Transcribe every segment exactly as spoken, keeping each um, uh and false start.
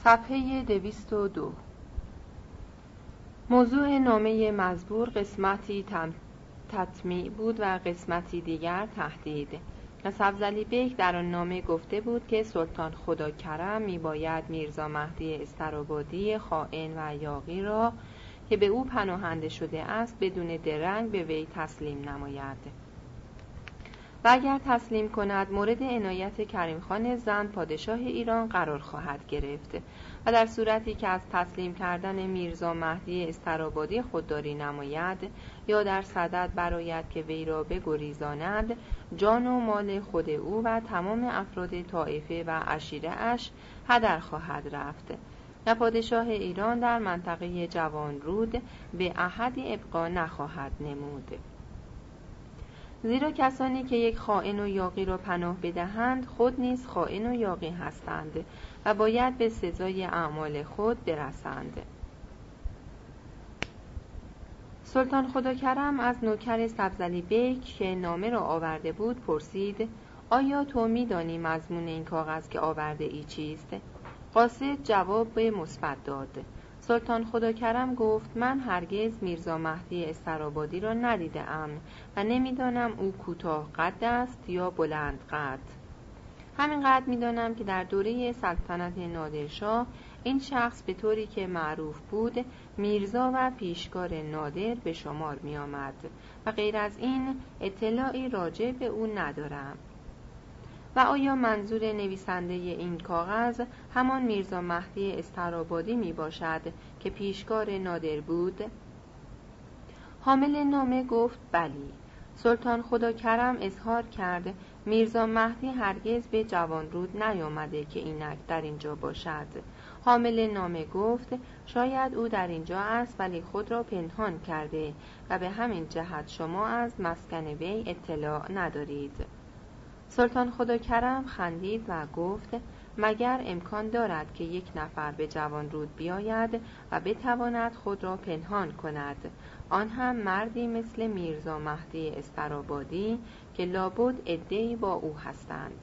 صفحه دویست و دو. موضوع نامه مزبور قسمتی تم... تطمیع بود و قسمتی دیگر تهدید. سبزلی بیک در آن نامه گفته بود که سلطان خداکرم میباید میرزا مهدی استرابادی خائن و یاغی را که به او پناهنده شده است بدون درنگ به وی تسلیم نماید و اگر تسلیم کند مورد عنایت کریم خان زند پادشاه ایران قرار خواهد گرفت و در صورتی که از تسلیم کردن میرزا مهدی استرابادی خودداری نماید یا در صدد برآید که وی را بگریزاند، جان و مال خود او و تمام افراد طایفه و عشیره اش هدر خواهد رفت و پادشاه ایران در منطقه جوانرود به احدی ابقا نخواهد نمود. زیرا کسانی که یک خائن و یاغی را پناه بدهند خود نیز خائن و یاغی هستند و باید به سزای اعمال خود برسند. سلطان خداکرم از نوکر سبزلی بیک که نامه را آورده بود پرسید: آیا تو می‌دانی مضمون این کاغذ که آورده ای چیست؟ قاصد جواب مثبت داد. سلطان خداکرم گفت: من هرگز میرزا مهدی استرابادی را ندیده‌ام و نمی‌دانم او کوتاه قد است یا بلند قد. همینقدر می‌دانم که در دوره سلطنت نادرشاه این شخص به طوری که معروف بود میرزا و پیشکار نادر به شمار می‌آمد و غیر از این اطلاعی راجع به او ندارم. و آیا منظور نویسنده این کاغذ همان میرزا مهدی استرابادی می باشد که پیشکار نادر بود؟ حامل نامه گفت: بلی. سلطان خداکرم اظهار کرد میرزا مهدی هرگز به جوانرود نیامده که اینک در اینجا باشد. حامل نامه گفت: شاید او در اینجا است ولی خود را پنهان کرده و به همین جهت شما از مسکن وی اطلاع ندارید. سلطان خداکرم خندید و گفت: مگر امکان دارد که یک نفر به جوانرود بیاید و بتواند خود را پنهان کند، آن هم مردی مثل میرزا مهدی استرابادی که لابد عده‌ای با او هستند.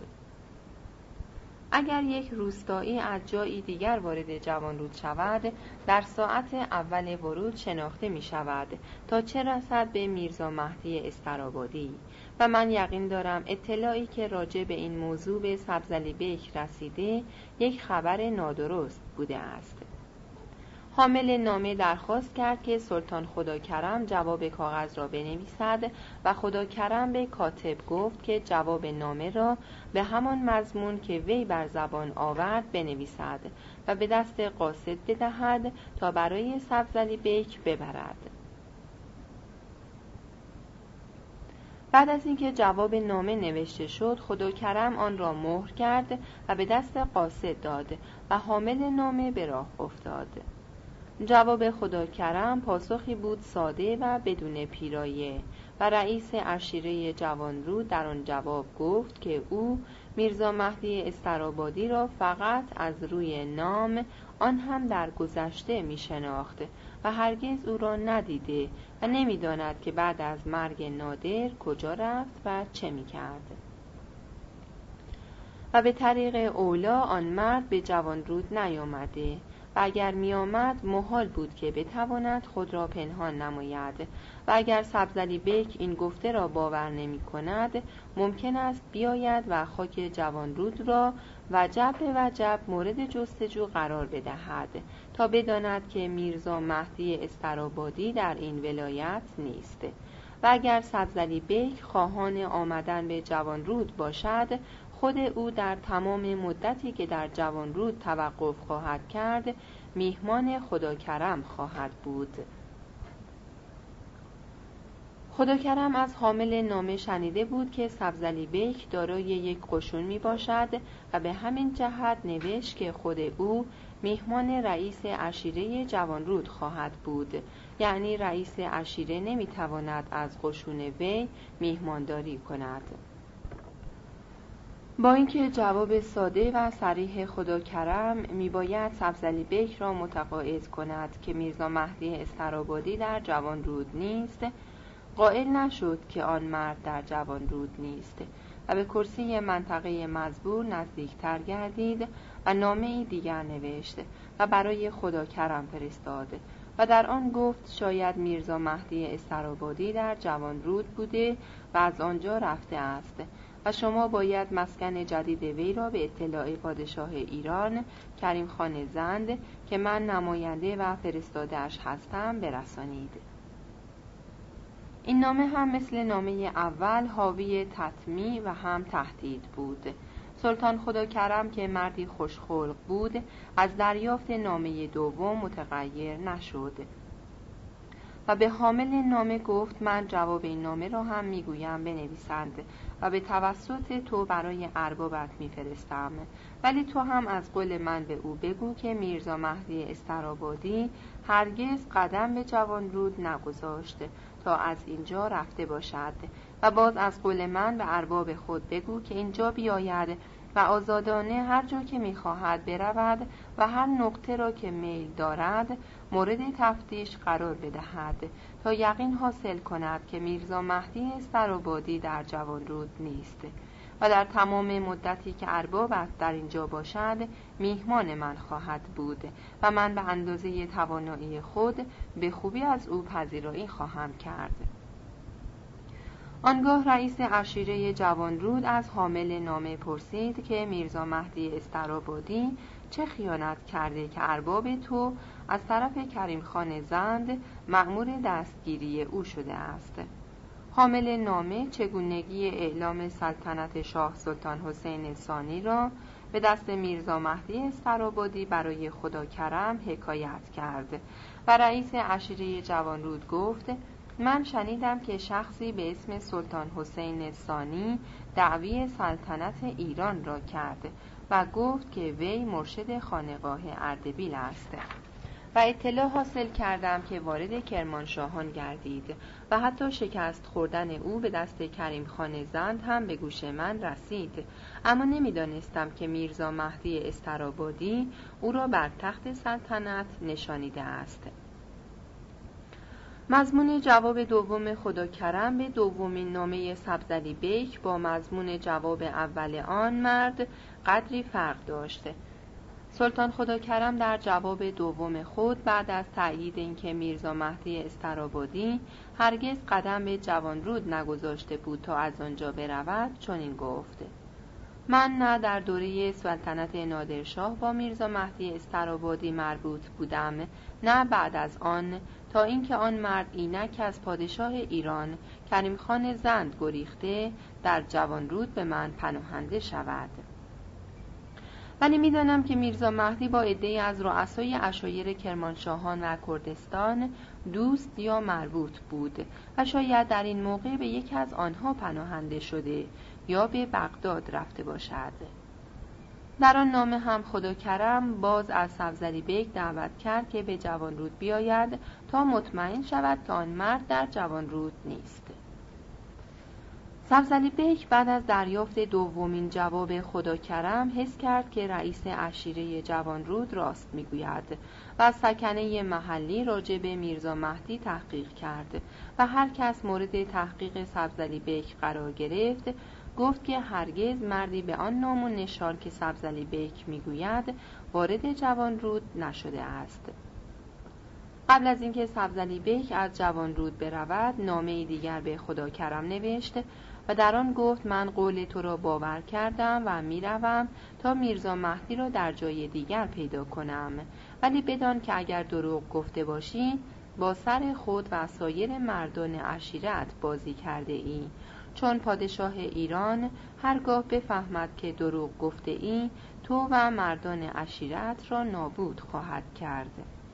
اگر یک روستایی از جایی دیگر وارد جوانرود شود در ساعت اول ورود شناخته می شود تا چه رسد به میرزا مهدی استرابادی و من یقین دارم اطلاعی که راجع به این موضوع به سبزلی بیک رسیده یک خبر نادرست بوده است. حامل نامه درخواست کرد که سلطان خداکرم جواب کاغذ را بنویسد و خداکرم به کاتب گفت که جواب نامه را به همان مضمون که وی بر زبان آورد بنویسد و به دست قاصد بدهد تا برای سبزلی بیک ببرد. بعد از اینکه جواب نامه نوشته شد خداکرم آن را مهر کرد و به دست قاصد داد و حامل نامه به راه افتاد. جواب خداکرم پاسخی بود ساده و بدون پیرایه و رئیس عشیره جوانرود در آن جواب گفت که او میرزا مهدی استرابادی را فقط از روی نام، آن هم در گذشته می شناخت و هرگز او را ندیده و نمی داند که بعد از مرگ نادر کجا رفت و چه می کرد و به طریق اولا آن مرد به جوانرود نیامده و اگر می آمد محال بود که بتواند خود را پنهان نماید و اگر سبزلی بیک این گفته را باور نمی کند ممکن است بیاید و خاک جوانرود را وجب به وجب مورد جستجو قرار بدهد تا بداند که میرزا مهدی استرابادی در این ولایت نیست و اگر سبزلی بیک خواهان آمدن به جوانرود باشد خود او در تمام مدتی که در جوانرود توقف خواهد کرد میهمان خداکرم خواهد بود. خداکرم از حامل نامه شنیده بود که سبزلی بیک دارای یک قشون می باشد و به همین جهت نوشت که خود او میهمان رئیس عشیره جوانرود خواهد بود، یعنی رئیس عشیره نمی تواند از قشون وی میهمانداری کند. با اینکه جواب ساده و صریح خداکرم میباید سبزلی بیک را متقاعد کند که میرزا مهدی استرابادی در جوانرود نیست، قائل نشد که آن مرد در جوانرود نیست و به کرسی منطقه مزبور نزدیکتر گردید و نامه‌ای دیگر نوشت و برای خداکرم فرستاد و در آن گفت شاید میرزا مهدی استرابادی در جوانرود بوده و از آنجا رفته است و شما باید مسکن جدید وی را به اطلاع پادشاه ایران کریم خان زند که من نماینده و فرستاده‌اش هستم برسانید. این نامه هم مثل نامه اول حاوی تطمیع و هم تهدید بود. سلطان خداکرم که مردی خوشخلق بود از دریافت نامه دوم متغیر نشد و به حامل نامه گفت من جواب این نامه را هم میگویم بنویسند و به توسط تو برای اربابت میفرستم، ولی تو هم از قول من به او بگو که میرزا مهدی استرابادی هرگز قدم به جوانرود نگذاشت تا از اینجا رفته باشد و باز از قول من به ارباب خود بگو که اینجا بیاید و آزادانه هر جا که می‌خواهد برود و هر نقطه را که میل دارد مورد تفتیش قرار بدهد تا یقین حاصل کند که میرزا مهدی استرابادی در جوانرود نیست و در تمام مدتی که اربابت در اینجا باشد میهمان من خواهد بود و من به اندازه توانایی خود به خوبی از او پذیرایی خواهم کرد. آنگاه رئیس عشیره جوانرود از حامل نامه پرسید که میرزا مهدی استرابادی چه خیانت کرده که ارباب تو از طرف کریم خان زند مأمور دستگیری او شده است. حامل نامه چگونگی اعلام سلطنت شاه سلطان حسین ثانی را به دست میرزا مهدی استرابادی برای خداکرم حکایت کرد و رئیس عشیره جوانرود گفت من شنیدم که شخصی به اسم سلطان حسین ثانی دعوی سلطنت ایران را کرد و گفت که وی مرشد خانقاه اردبیل است و اطلاع حاصل کردم که وارد کرمانشاهان گردید و حتی شکست خوردن او به دست کریم خان زند هم به گوش من رسید، اما نمیدانستم که میرزا مهدی استرابادی او را بر تخت سلطنت نشانیده است. مضمون جواب دوم خداکرم به دومین نامه سبزلی بیک با مضمون جواب اول آن مرد قدری فرق داشت. سلطان خداکرم در جواب دوم خود بعد از تأیید اینکه میرزا مهدی استرابادی هرگز قدم به جوانرود نگذاشته بود تا از آنجا برود چنین گفت: من نه در دوره سلطنت نادرشاه با میرزا مهدی استرابادی مربوط بودم، نه بعد از آن، تا اینکه آن مرد اینک از پادشاه ایران کریم خان زند گریخته در جوانرود به من پناهنده شود. ولی میدانم که میرزا مهدی با عده‌ای از رؤسای عشایر کرمانشاهان و کردستان دوست یا مربوط بود و شاید در این موقع به یکی از آنها پناهنده شده یا به بغداد رفته باشد. در آن نامه هم خداکرم باز از سبزلی بیک دعوت کرد که به جوانرود بیاید تا مطمئن شود که آن مرد در جوانرود نیست. سبزلی بیک بعد از دریافت دومین جواب خداکرم حس کرد که رئیس عشیره جوانرود راست میگوید و از سکنه محلی راجع به میرزا مهدی تحقیق کرد و هر کس مورد تحقیق سبزلی بیک قرار گرفت گفت که هرگز مردی به آن نام و نشان که سبزلی بیک میگوید وارد جوانرود نشده است. قبل از اینکه سبزلی بیک از جوانرود برود نامه‌ای دیگر به خداکرم نوشت و در آن گفت من قول تو را باور کردم و میروم تا میرزا مهدی را در جای دیگر پیدا کنم، ولی بدان که اگر دروغ گفته باشی با سر خود و سایر مردان عشیرت بازی کرده ای، چون پادشاه ایران هرگاه بفهمد که دروغ گفته ای تو و مردان عشیرت را نابود خواهد کرد.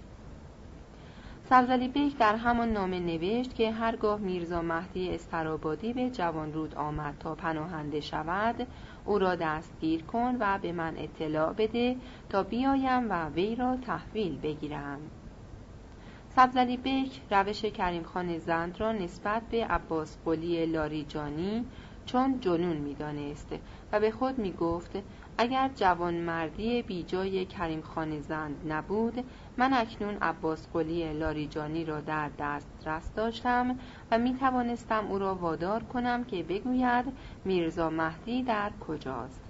سبزلی بیک در همان نامه نوشت که هرگاه میرزا مهدی استرابادی به جوانرود آمد تا پناهنده شود او را دستگیر کن و به من اطلاع بده تا بیایم و وی را تحویل بگیرم. سبزلی بیک روش کریم خان زند را نسبت به عباس قلی لاریجانی چون جنون می‌دانست و به خود می‌گفت اگر جوانمردی بی جای کریم خان زند نبود، من اکنون عباس قلی لاریجانی را در دسترس داشتم و می توانستم او را وادار کنم که بگوید میرزا مهدی در کجاست.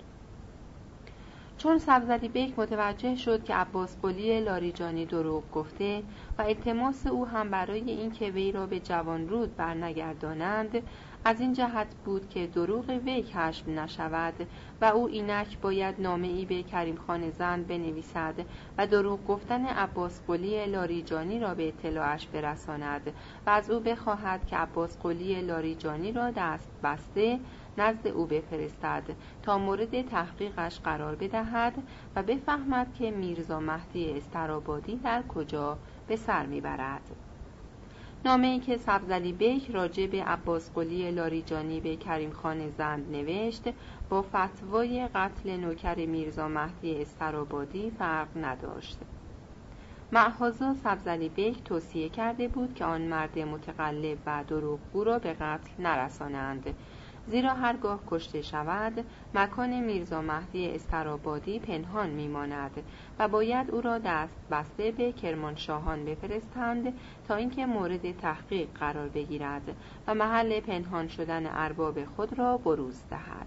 چون سبزلی بیک متوجه شد که عباس قلی لاریجانی دروغ گفته و التماس او هم برای این که وی را به جوانرود برنگردانند از این جهت بود که دروغ وی کشف نشود و او اینک باید نامه‌ای به کریم خان زند بنویسد و دروغ گفتن عباس قلی لاریجانی را به اطلاعش برساند و از او بخواهد که عباس قلی لاریجانی را دست بسته نزد او بفرستد تا مورد تحقیقش قرار بدهد و بفهمد که میرزا مهدی استرابادی در کجا به سر میبرد. نامه‌ای که سبزلی بیک راجع به عباس قلی لاریجانی به کریم خان زند نوشت با فتوای قتل نوکر میرزا مهدی استرابادی فرق نداشت. معهازا سبزلی بیک توصیه کرده بود که آن مرد متقلب و دروغگو را به قتل نرسانند، زیرا هرگاه کشته شود مکان میرزا مهدی استرابادی پنهان میماند و باید او را دست بسته به کرمانشاهان بفرستند تا اینکه مورد تحقیق قرار بگیرد و محل پنهان شدن ارباب خود را بروز دهد.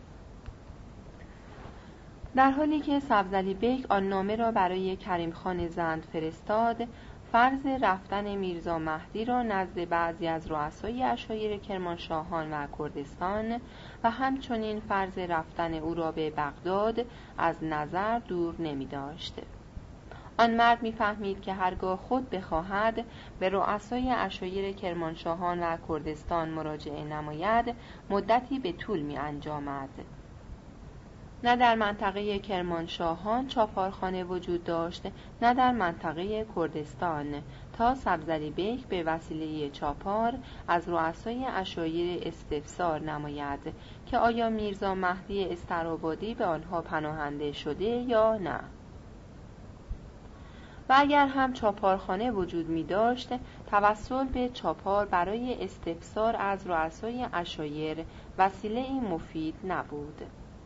در حالی که سبزلی بیک آن نامه را برای کریم خان زند فرستاد، فرض رفتن میرزا مهدی را نزد بعضی از رؤسای عشایر کرمانشاهان و کردستان و همچنین فرض رفتن او را به بغداد از نظر دور نمی داشت. آن مرد می فهمید که هرگاه خود بخواهد به رؤسای عشایر کرمانشاهان و کردستان مراجعه نماید مدتی به طول می انجامد. نه در منطقه کرمانشاهان چاپارخانه وجود داشت نه در منطقه کردستان تا سبزلی بیک به وسیله چاپار از رؤسای عشایر استفسار نماید که آیا میرزا مهدی استرابادی به آنها پناهنده شده یا نه. و اگر هم چاپارخانه وجود می داشت، توسل به چاپار برای استفسار از رؤسای عشایر وسیله‌ای مفید نبود.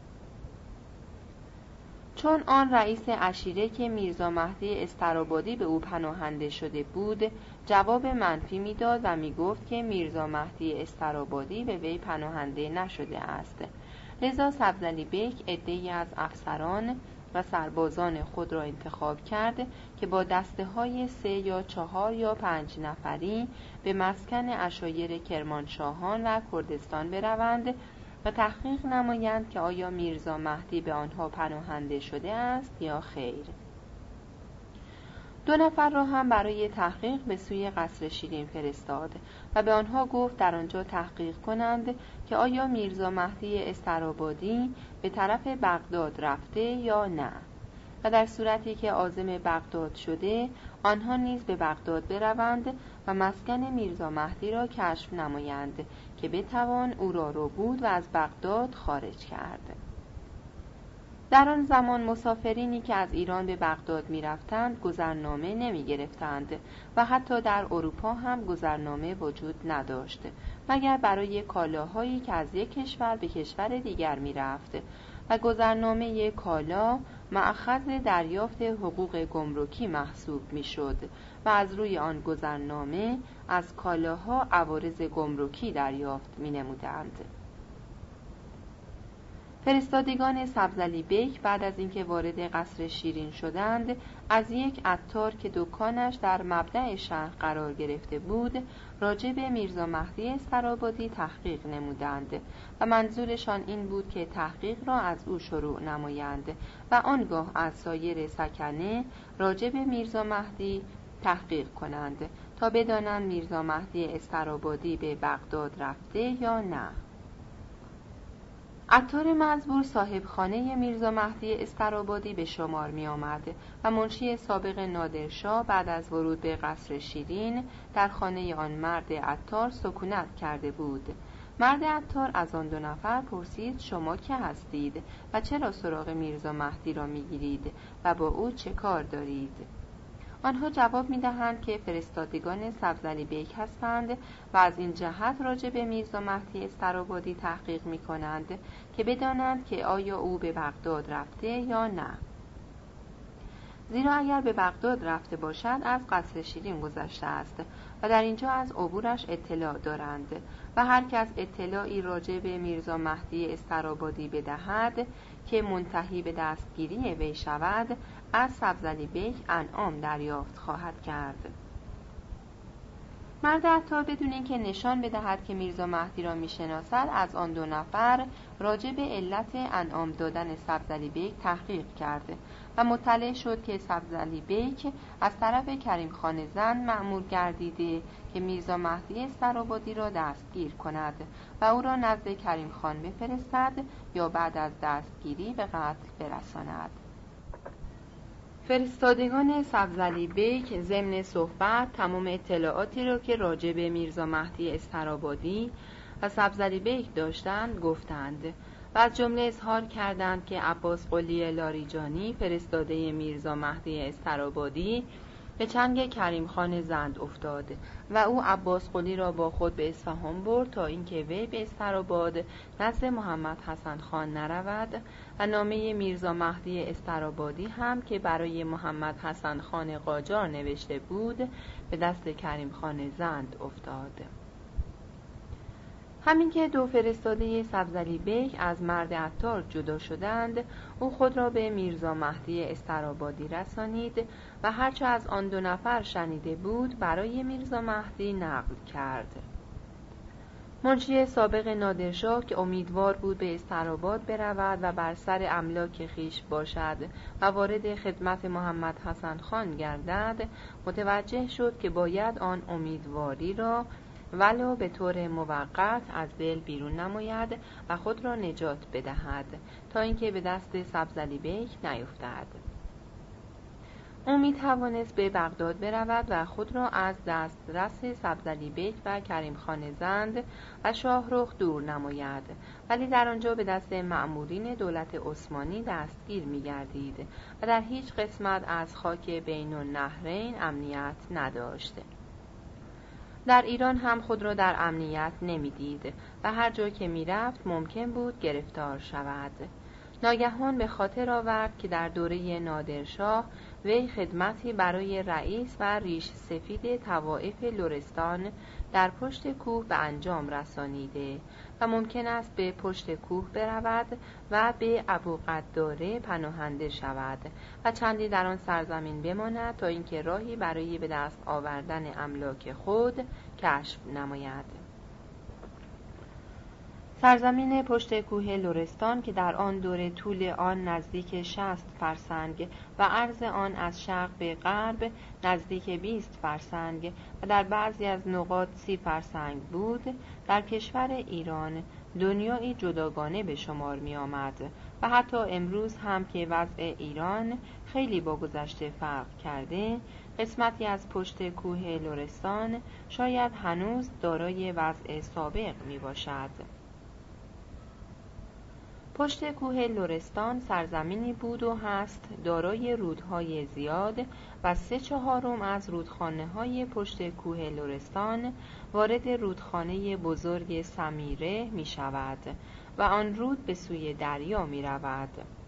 چون آن رئیس عشیره که میرزا مهدی استرابادی به او پناهنده شده بود جواب منفی میداد و میگفت که میرزا مهدی استرابادی به وی پناهنده نشده است، لذا سبزلی بیک عده‌ای از افسران و سربازان خود را انتخاب کرد که با دسته های سه یا چهار یا پنج نفری به مسکن عشایر کرمانشاهان و کردستان بروند و تحقیق نمایند که آیا میرزا مهدی به آنها پناهنده شده است یا خیر. دو نفر را هم برای تحقیق به سوی قصر شیرین فرستاد و به آنها گفت در آنجا تحقیق کنند که آیا میرزا مهدی استرابادی به طرف بغداد رفته یا نه، و در صورتی که عازم بغداد شده آنها نیز به بغداد بروند و مسکن میرزا مهدی را کشف نمایند که بتوان او را رو بود و از بغداد خارج کرد. در آن زمان مسافرینی که از ایران به بغداد می رفتند گذرنامه نمی گرفتند و حتی در اروپا هم گذرنامه وجود نداشت مگر برای کالاهایی که از یک کشور به کشور دیگر می رفت و گذرنامه کالا مأخذ دریافت حقوق گمرکی محسوب می شد و از روی آن گذرنامه از کالاها عوارض گمرکی دریافت می نمودند. فرستادگان سبزلی بیک بعد از اینکه وارد قصر شیرین شدند از یک عطار که دکانش در مبدأ شهر قرار گرفته بود راجع به میرزا مهدی استرابادی تحقیق نمودند و منظورشان این بود که تحقیق را از او شروع نمایند و آنگاه از سایر سکنه راجع به میرزا مهدی تحقیق کنند تا بدانند میرزا مهدی استرابادی به بغداد رفته یا نه. عطار مزبور صاحب خانه میرزا مهدی استرابادی به شمار می آمد و منشی سابق نادرشاه بعد از ورود به قصر شیرین در خانه آن مرد عطار سکونت کرده بود. مرد عطار از آن دو نفر پرسید شما که هستید و چرا سراغ میرزا مهدی را می گیرید و با او چه کار دارید؟ آنها جواب می‌دهند که فرستادگان سبزلی بیک هستند و از این جهت راجع به میرزا مهدی استرابادی تحقیق می‌کنند که بدانند که آیا او به بغداد رفته یا نه. زیرا اگر به بغداد رفته باشد از قصر شیرین گذشته است و در اینجا از عبورش اطلاع دارند و هر کس اطلاعی راجع به میرزا مهدی استرابادی بدهد که منتهی به دستگیری وی شود از سبزلی بیک انعام دریافت خواهد کرد. مرد عطار بدون اینکه نشان بدهد که میرزا مهدی را میشناسد از آن دو نفر راجع به علت انعام دادن سبزلی بیک تحقیق کرد و مطلع شد که سبزلی بیک از طرف کریم خان زند مأمور گردیده که میرزا مهدی استرابادی را دستگیر کند و او را نزد کریم خان بفرستد یا بعد از دستگیری به قتل برساند. فرستادگان سبزلی بیک ضمن صحبت تمام اطلاعاتی را که راجع به میرزا مهدی استرابادی و سبزلی بیک داشتند گفتند و از جمله اظهار کردند که عباس قلی لاریجانی فرستاده میرزا مهدی استرابادی به چنگ کریم خان زند افتاد و او عباس قلی را با خود به اصفهان برد تا اینکه وی به استراباد نزد محمد حسن خان نرود و نامه میرزا مهدی استرابادی هم که برای محمد حسن خان قاجار نوشته بود به دست کریم خان زند افتاد. همین که دو فرستاده سبزلی بیک از مرد عطار جدا شدند او خود را به میرزا مهدی استرابادی رسانید و هرچه از آن دو نفر شنیده بود برای میرزا مهدی نقل کرد. منشی سابق نادرشاه که امیدوار بود به استراباد برود و بر سر املاک خیش باشد و وارد خدمت محمد حسن خان گردد متوجه شد که باید آن امیدواری را ولو به طور موقت از دل بیرون نماید و خود را نجات بدهد تا اینکه به دست سبزلی بیک نیفتد. او می توانست به بغداد برود و خود را از دسترس سبزلی بیک و کریم خان زند و شاهرخ دور نماید، ولی در آنجا به دست مأمورین دولت عثمانی دستگیر می گردید و در هیچ قسمت از خاک بین النهرین امنیت نداشت. در ایران هم خود را در امنیت نمی‌دید و هر جا که می‌رفت ممکن بود گرفتار شود. ناگهان به خاطر آورد که در دوره نادرشاه وی خدمتی برای رئیس و ریش سفید طوائف لرستان در پشت کوه به انجام رسانیده و ممکن است به پشت کوه برود و به ابوقداره پناهنده شود و چندی در آن سرزمین بماند تا اینکه راهی برای به دست آوردن املاک خود کشف نماید. سرزمین پشت کوه لرستان که در آن دوره طول آن نزدیک شصت فرسنگ و عرض آن از شرق به غرب نزدیک بیست فرسنگ و در بعضی از نقاط سی فرسنگ بود، در کشور ایران دنیایی جداگانه به شمار می آمد و حتی امروز هم که وضع ایران خیلی با گذشته فرق کرده، قسمتی از پشت کوه لرستان شاید هنوز دارای وضع سابق می باشد. پشت کوه لرستان سرزمینی بود و هست دارای رودهای زیاد و سه چهارم از رودخانه‌های پشت کوه لرستان وارد رودخانه بزرگ سمیره می شود و آن رود به سوی دریا می رود.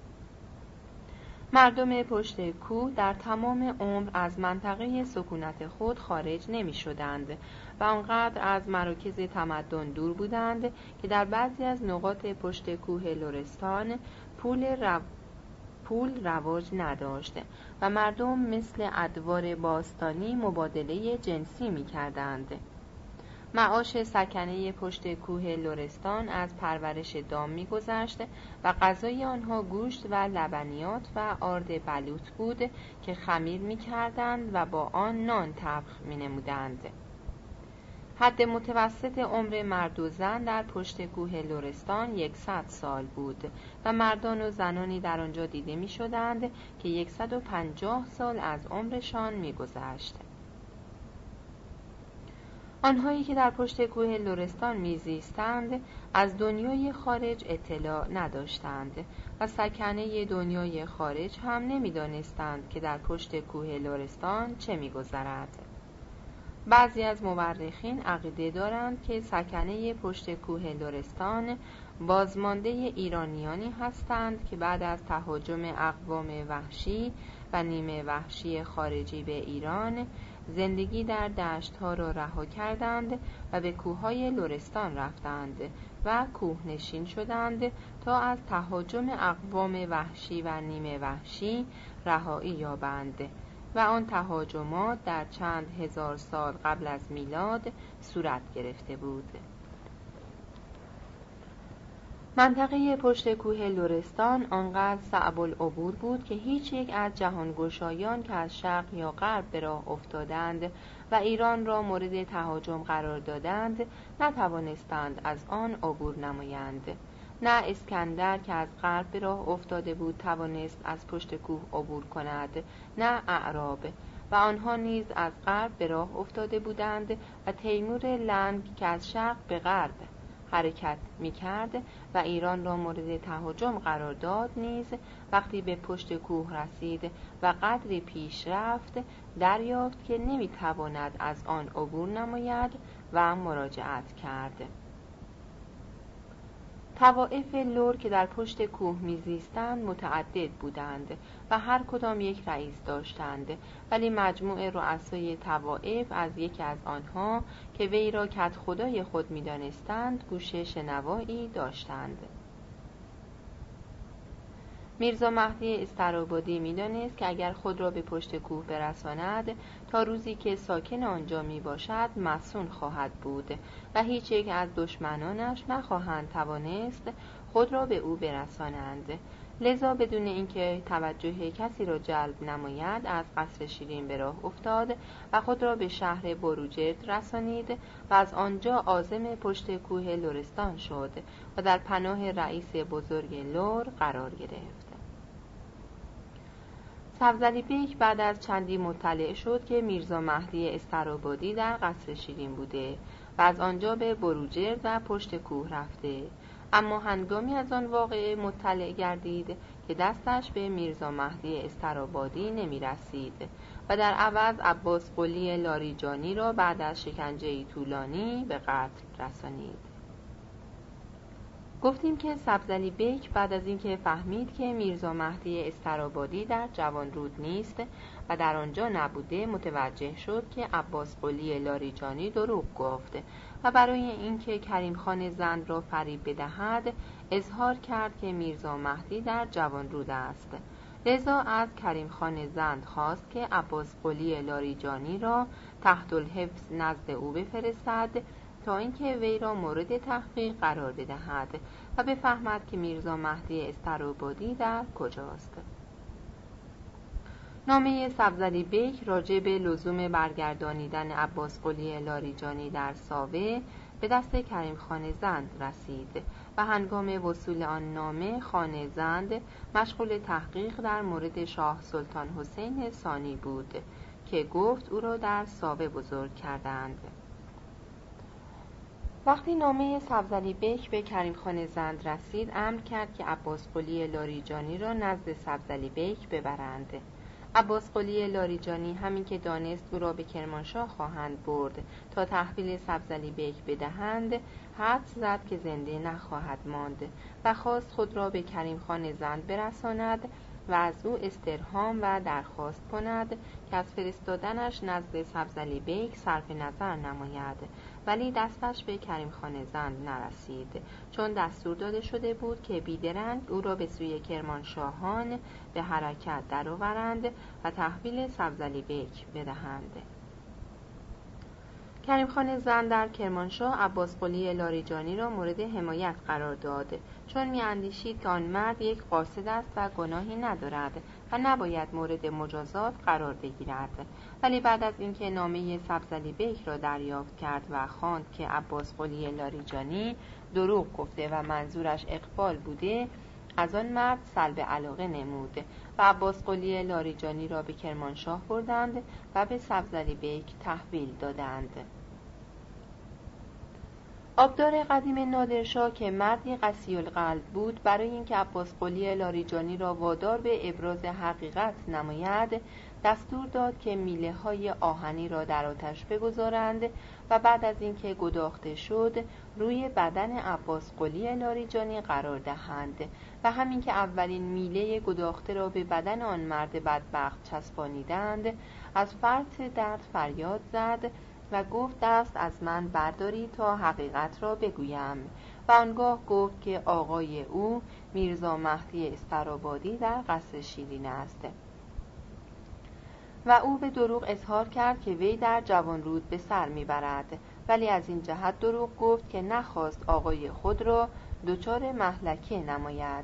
مردم پشت کوه در تمام عمر از منطقه سکونت خود خارج نمی شدند و آنقدر از مراکز تمدن دور بودند که در بعضی از نقاط پشت کوه لرستان پول رو... پول رواج نداشت و مردم مثل ادوار باستانی مبادله جنسی می کردند. معاش سکنه پشت کوه لرستان از پرورش دام می گذشت و غذای آنها گوشت و لبنیات و آرد بلوط بود که خمیر می کردند و با آن نان طبخ می نمودند. حد متوسط عمر مرد و زن در پشت کوه لرستان یکصد سال بود و مردان و زنانی در آنجا دیده می شدند که یکصد و پنجاه سال از عمرشان می گذشت. آنهایی که در پشت کوه لرستان میزیستند از دنیای خارج اطلاع نداشتند و سکنه دنیای خارج هم نمیدانستند که در پشت کوه لرستان چه میگذرد. بعضی از مورخین عقیده دارند که سکنه پشت کوه لرستان بازمانده ایرانیانی هستند که بعد از تهاجم اقوام وحشی و نیمه وحشی خارجی به ایران زندگی در دشت‌ها را رها کردند و به کوههای لرستان رفتند و کوهنشین شدند تا از تهاجم اقوام وحشی و نیمه وحشی رهایی یابند و آن تهاجمات در چند هزار سال قبل از میلاد صورت گرفته بود. منطقه پشت کوه لرستان آنقدر صعب العبور بود که هیچ یک از جهانگشایان که از شرق یا غرب به راه افتادند و ایران را مورد تهاجم قرار دادند نتوانستند از آن عبور نمایند. نه اسکندر که از غرب به راه افتاده بود توانست از پشت کوه عبور کند، نه اعراب، و آنها نیز از غرب به راه افتاده بودند و تیمور لنگ که از شرق به غرب حرکت می‌کرد و ایران را مورد تهاجم قرار داد نیز وقتی به پشت کوه رسید و قدری پیش رفت دریافت که نمی‌تواند از آن عبور نماید و مراجعت کرد. طوائف لر که در پشت کوه میزیستند متعدد بودند و هر کدام یک رئیس داشتند، ولی مجموع رؤسای طوائف از یکی از آنها که وی را کدخدای خود می‌دانستند گوش شنوایی داشتند. میرزا مهدی استرابادی می‌دانست که اگر خود را به پشت کوه برساند تا روزی که ساکن آنجا میباشد مصون خواهد بود و هیچ یک از دشمنانش نخواهند توانست خود را به او برسانند. لذا بدون اینکه توجه کسی را جلب نماید از قصر شیرین به راه افتاد و خود را به شهر بروجرد رسانید و از آنجا عازم پشت کوه لرستان شد و در پناه رئیس بزرگ لر قرار گرفت. سبزلی بیک بعد از چندی مطلع شد که میرزا مهدی استرابادی در قصر شیرین بوده و از آنجا به بروجرد و پشت کوه رفته، اما هنگامی از آن واقعه مطلع گردید که دستش به میرزا مهدی استرابادی نمی رسید و در عوض عباس قلی لاریجانی را بعد از شکنجه‌ای طولانی به قتل رسانید. گفتیم که سبزلی بیک بعد از اینکه فهمید که میرزا مهدی استرابادی در جوانرود نیست و در آنجا نبوده متوجه شد که عباس قلی لاریجانی دروغ گفت و برای اینکه کریم خان زند را فریب بدهد اظهار کرد که میرزا مهدی در جوانرود است. لذا از کریم خان زند خواست که عباس قلی لاریجانی را تحت الحفظ نزد او بفرستد تا اینکه وی را مورد تحقیق قرار بدهد و بفهمد که میرزا مهدی استرابادی در کجاست. نامه سبزلی بیک راجع به لزوم برگردانیدن عباس قلی لاریجانی در ساوه به دست کریم خان زند رسید و هنگام وصول آن نامه خان زند مشغول تحقیق در مورد شاه سلطان حسین ثانی بود که گفت او را در ساوه بزرگ کردند. وقتی نامه سبزلی بیک به کریم خان زند رسید امر کرد که عباس قلی لاریجانی را نزد سبزلی بیک ببرند. عباس قلی لاریجانی همین که دانست او را به کرمانشاه خواهند برد تا تحویل سبزلی بیک بدهند حدس زد که زنده نخواهد ماند و خواست خود را به کریم خان زند برساند و از او استرهام و درخواست کند که از فرستادنش نزد سبزلی بیک صرف نظر نماید، ولی دستش به کریم خان زند نرسید چون دستور داده شده بود که بیدرنگ او را به سوی کرمانشاهان به حرکت درآورند و تحویل سبزلی بیک بدهند. کریم خان زند در کرمانشاه عباس قلی لاریجانی را مورد حمایت قرار داد چون می اندیشید که آن مرد یک قاصد است و گناهی ندارد و نباید مورد مجازات قرار بگیرد. ولی بعد از اینکه نامه سبزلی بیک را دریافت کرد و خواند که عباس قلی لاریجانی دروغ گفته و منظورش اقبال بوده از آن مرد سلب علاقه نمود و عباس قلی لاریجانی را به کرمانشاه بردند و به سبزلی بیک تحویل دادند. آبدار قدیم نادرشاه که مردی قسی القلب بود، برای اینکه عباس قلی لاریجانی را وادار به ابراز حقیقت نماید، دستور داد که میله های آهنی را در آتش بگذارند و بعد از اینکه گداخته شد روی بدن عباس قلی لاریجانی قرار دهند و همین که اولین میله گداخته را به بدن آن مرد بدبخت چسبانیدند، از فرط درد فریاد زد و گفت دست از من برداری تا حقیقت را بگویم و آنگاه گفت که آقای او میرزا مهدی استرابادی در قصر شیرین است و او به دروغ اظهار کرد که وی در جوانرود به سر میبرد، ولی از این جهت دروغ گفت که نخواست آقای خود را دچار مهلکه نماید.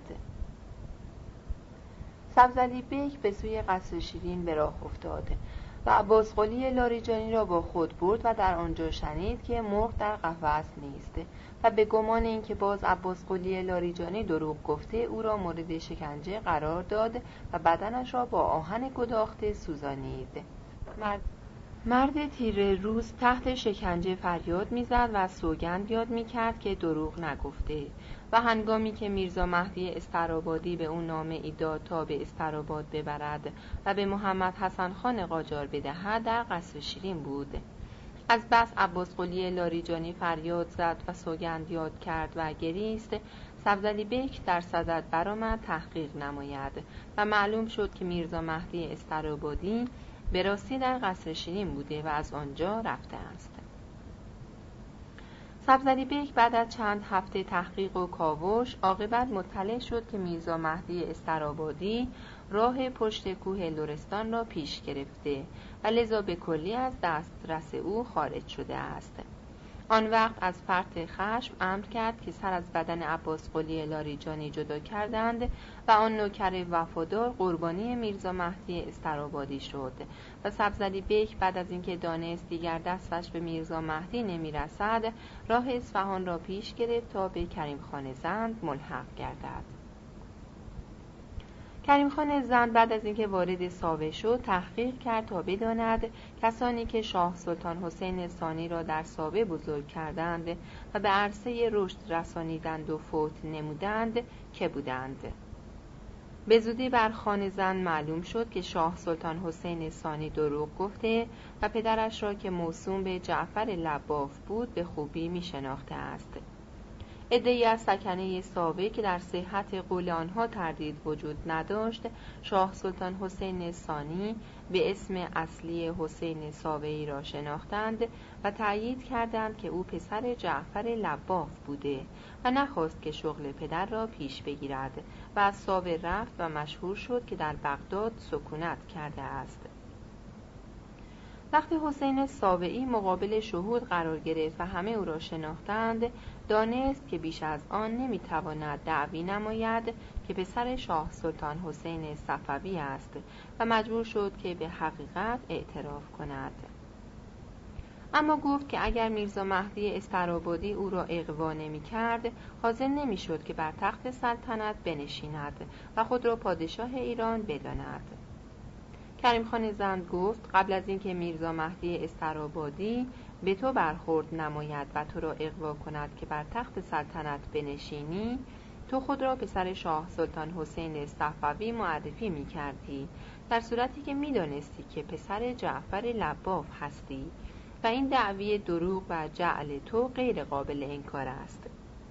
سبزعلی بیک به سوی قصر شیرین به راه افتاد و عباس قلی لاریجانی را با خود برد و در آنجا شنید که مرغ در قفس نیست و به گمان اینکه باز عباس قلی لاریجانی دروغ گفته او را مورد شکنجه قرار داد و بدنش را با آهن گداخته سوزانید. مرد مرد تیره روز تحت شکنجه فریاد میزد و سوگند یاد میکرد که دروغ نگفته و هنگامی که میرزا مهدی استرابادی به او نامه ای داد تا به استراباد ببرد و به محمد حسن خان قاجار بدهد، در قصر شیرین بود. از بس عباس قلی لاریجانی فریاد زد و سوگند یاد کرد و گریست، سبزعلی بیک در صدد برآمد تحقیق نماید و معلوم شد که میرزا مهدی استرابادی به راستی در قصر شیرین بوده و از آنجا رفته است. سبزعلی بیک بعد از چند هفته تحقیق و کاوش عاقبت مطلع شد که میرزا مهدی استرابادی راه پشت کوه لرستان را پیش گرفته و لذا به کلی از دسترس او خارج شده است. آن وقت از فرط خشم امر کرد که سر از بدن عباس قلی لاریجانی جدا کردند و آن نوکر وفادار قربانی میرزا مهدی استرابادی شد و سبزعلی بیک بعد از اینکه دانست دیگر دستش به میرزا مهدی نمیرسد، راه اصفهان را پیش گرفت تا به کریم خان زند ملحق گردد. کریم خان زند بعد از اینکه وارد ساوه شد تحقیق کرد تا بداند کسانی که شاه سلطان حسین ثانی را در ساوه بزرگ کردند و به عرصه رشد رسانیدند و فوت نمودند که بودند. به زودی بر خان زند معلوم شد که شاه سلطان حسین ثانی دروغ گفته و پدرش را که موسوم به جعفر لباف بود به خوبی می شناخته است. عده‌ای از سکنه ساوه که در صحت قول آنها تردید وجود نداشت، شاه سلطان حسین ثانی به اسم اصلی حسین ساوه‌ای را شناختند و تأیید کردند که او پسر جعفر لباف بوده و نخواست که شغل پدر را پیش بگیرد و از ساوه رفت و مشهور شد که در بغداد سکونت کرده است. وقتی حسین ساوه‌ای مقابل شهود قرار گرفت و همه او را شناختند، دانست که بیش از آن نمیتواند دعوی نماید که پسر شاه سلطان حسین صفوی است و مجبور شد که به حقیقت اعتراف کند. اما گفت که اگر میرزا مهدی استرابادی او را اغوا نمی کرد، حاضر نمی شد که بر تخت سلطنت بنشیند و خود را پادشاه ایران بداند. کریم خان زند گفت قبل از اینکه میرزا مهدی استرابادی به تو برخورد نماید و تو را اغوا کند که بر تخت سلطنت بنشینی، تو خود را پسر شاه سلطان حسین صفوی معرفی می کردی، در صورتی که می دانستی که پسر جعفر لباف هستی و این دعوی دروغ و جعل تو غیر قابل انکار است.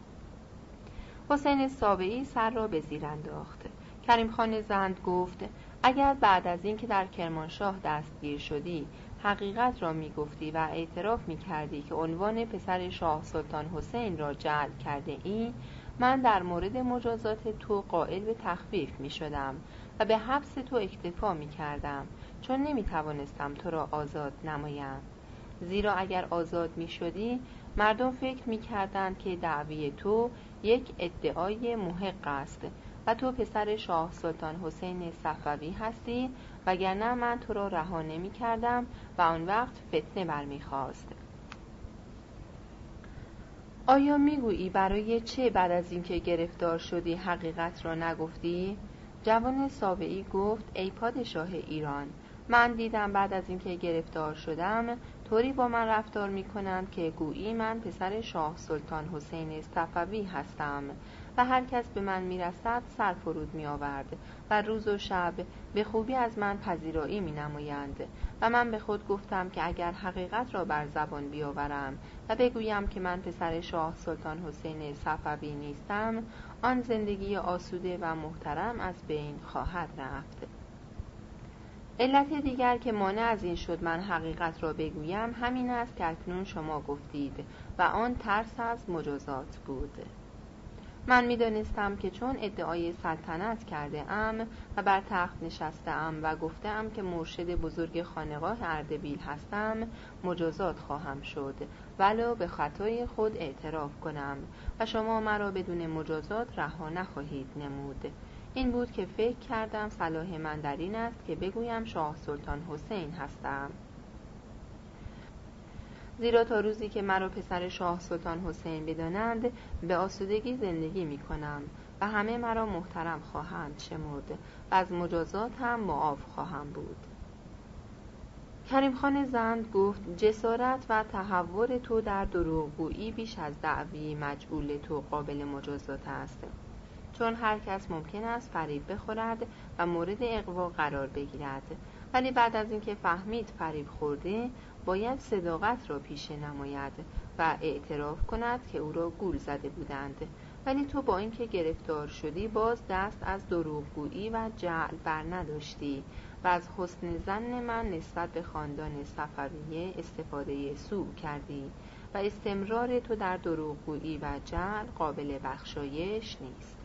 حسین ساوه‌ای سر را به زیر انداخت. کریم خان زند گفت اگر بعد از این که در کرمانشاه دستگیر شدی حقیقت را می گفتی و اعتراف می کردی که عنوان پسر شاه سلطان حسین را جعل کرده ای، من در مورد مجازات تو قائل به تخفیف می شدم و به حبس تو اکتفا می کردم، چون نمی توانستم تو را آزاد نمایم. زیرا اگر آزاد می شدی مردم فکر می کردند که دعوی تو یک ادعای محق است و تو پسر شاه سلطان حسین صفوی هستی، وگرنه من تو را رها نمی کردم و آن وقت فتنه برمی خواست. آیا می گویی برای چه بعد از اینکه گرفتار شدی حقیقت را نگفتی؟ جوان ساوه‌ای گفت ای پادشاه ایران، من دیدم بعد از اینکه گرفتار شدم طوری با من رفتار می کنند که گویی من پسر شاه سلطان حسین صفوی هستم و هر کس به من می رسد سر فرود می آورد و روز و شب به خوبی از من پذیرایی می نمایند. و من به خود گفتم که اگر حقیقت را بر زبان بیاورم و بگویم که من پسر شاه سلطان حسین صفوی نیستم، آن زندگی آسوده و محترم از بین خواهد رفت. علت دیگر که مانع از این شد من حقیقت را بگویم همین است که اکنون شما گفتید و آن ترس از مجازات بود. من می دانستم که چون ادعای سلطنت کرده ام و بر تخت نشسته ام و گفته ام که مرشد بزرگ خانقاه اردبیل هستم، مجازات خواهم شد ولو به خطای خود اعتراف کنم و شما مرا بدون مجازات رها نخواهید نمود. این بود که فکر کردم صلاح من در این است که بگویم شاه سلطان حسین هستم، زیرا تا روزی که مرا پسر شاه سلطان حسین بدانند به آسودگی زندگی می کنم و همه مرا محترم خواهند شمرد و از مجازات هم معاف خواهم بود. کریم خان زند گفت جسارت و تهور تو در دروغگویی بیش از دعوی مجعول تو قابل مجازات است، چون هر کس ممکن است فریب بخورد و مورد اغوا قرار بگیرد، ولی بعد از اینکه فهمید فریب خورده باید صداقت را پیشه نماید و اعتراف کند که او را گول زده بودند. ولی تو با اینکه گرفتار شدی باز دست از دروغگویی و جعل بر نداشتی و از حسن ظن من نسبت به خاندان صفویه استفاده سوء کردی و استمرار تو در دروغگویی و جعل قابل بخشایش نیست.